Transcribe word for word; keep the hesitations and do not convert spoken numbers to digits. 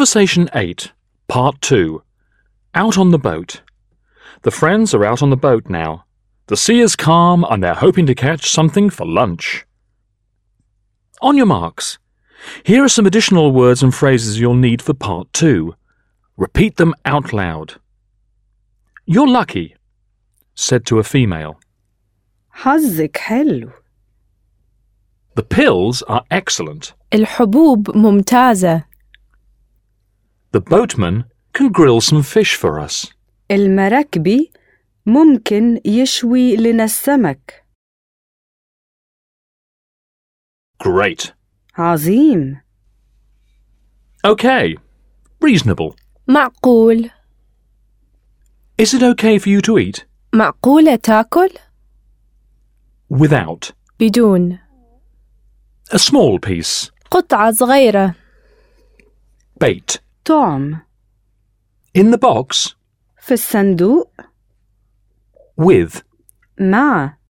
Conversation eight, Part two. Out on the boat. The friends are out on the boat now. The sea is calm and they're hoping to catch something for lunch. On your marks. Here are some additional words and phrases you'll need for Part two. Repeat them out loud. You're lucky, said to a female. حظك حلو. The pills are excellent. الحبوب ممتازة. The boatman can grill some fish for us. المراكبي ممكن يشوي لنا السمك. Great. عظيم. Okay. Reasonable. معقول. Is it okay for you to eat? معقولة تاكل؟ Without. بدون. A small piece. قطعة صغيرة. Bait. طعم. In the box. في الصندوق. With. مع.